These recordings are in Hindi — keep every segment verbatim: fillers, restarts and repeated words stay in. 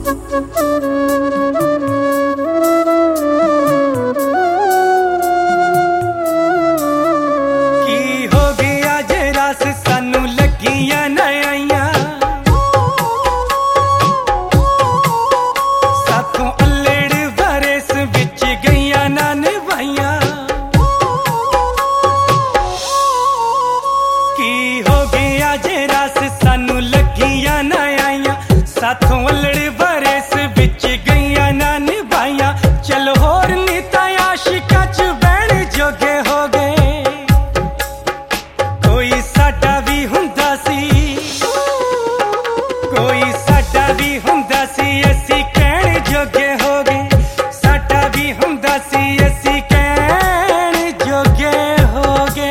साथों अल्लड़ बरेस बिच गईया ना निभाइया। चलो होर नीता आशिका च बैण जोगे हो गए। कोई साडा भी हुंदा सी, कोई साडा भी हुंदा सी, असी कहण जोगे हो गए। साडा भी हुंदा सी, असी कहण जोगे हो गए।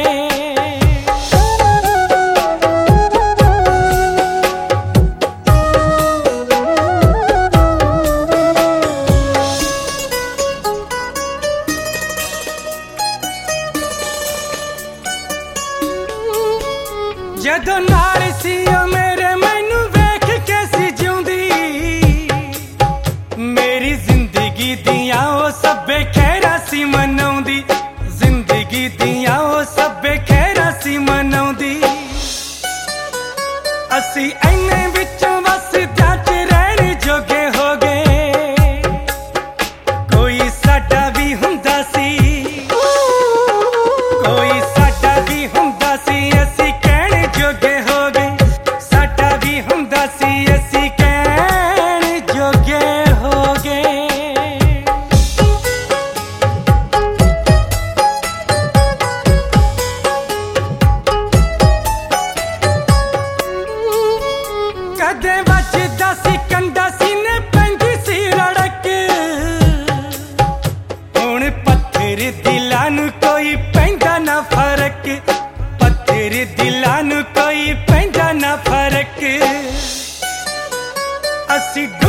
जदों नाल सी मेरे मैनू वेख के सी जिउंदी। मेरी जिंदगी दियां ओ सब्बे खैरा सी मनाउंदी। जिंदगी दियां ओ सब्बे खैरा सी मनाउंदी। असी इन्ने विचों वसदियां च रहण जोगे हो गए। कोई साडा भी हुंदा सी, कोई साडा भी हुंदा सी, असी जोगे हो गए। साडा भी हुंदा सी, असी कहण जोगे हो गए। कदे वजदा सी कंडा सीने पैंदी सी रड़क। हुण पत्थर दिलां नूं कोई पैंदा ना फर्क। पत्थर दिलां नूं कोई पैंदा ना फर्क। असी